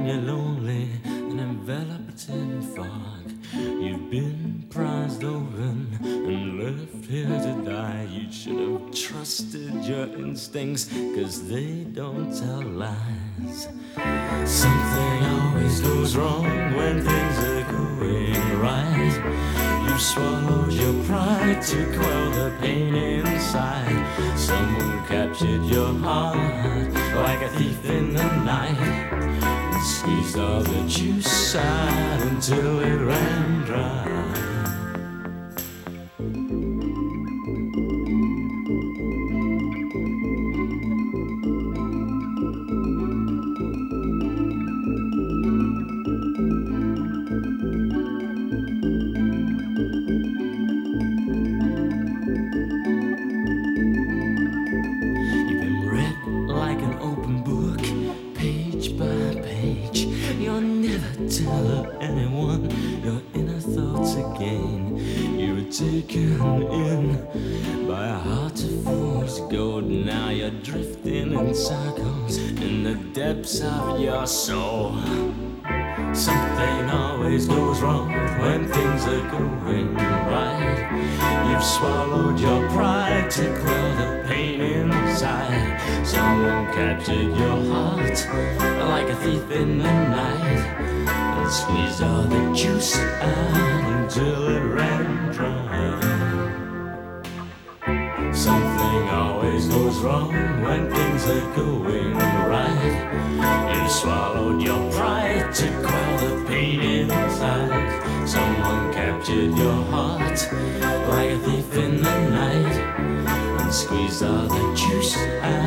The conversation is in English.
when you're lonely and enveloped in fog. You've been prized open and left here to die. You should have trusted your instincts, 'cause they don't tell lies. Something always goes wrong when things are going right. You swallowed your pride to quell the pain inside. Someone captured your heart like a thief in the night, and squeezed all the juice out until it ran dry. Tell anyone your inner thoughts again. You were taken in by a heart of fool's gold. Now you're drifting in circles in the depths of your soul. Something always goes wrong when things are going right. You've swallowed your pride to quell the pain inside. Someone captured your heart like a thief in the night, and squeezed all the juice out until it ran dry. Something always goes wrong when things are going right. You swallowed your pride to quell the pain inside. Someone captured your heart like a thief in the night, and squeezed all the juice out